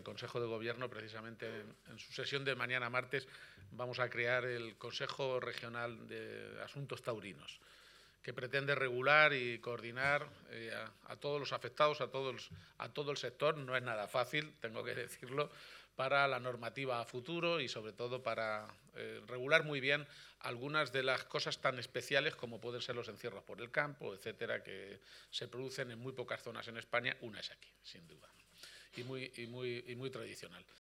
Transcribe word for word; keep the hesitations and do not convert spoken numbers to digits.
Consejo de Gobierno, precisamente en, en su sesión de mañana martes, vamos a crear el Consejo Regional de Asuntos Taurinos, que pretende regular y coordinar eh, a, a todos los afectados, a, todos, a todo el sector. No es nada fácil, tengo que decirlo, para la normativa a futuro y sobre todo para eh, regular muy bien algunas de las cosas tan especiales como pueden ser los encierros por el campo, etcétera, que se producen en muy pocas zonas en España. Una es aquí, sin duda, y muy, y muy, y muy tradicional.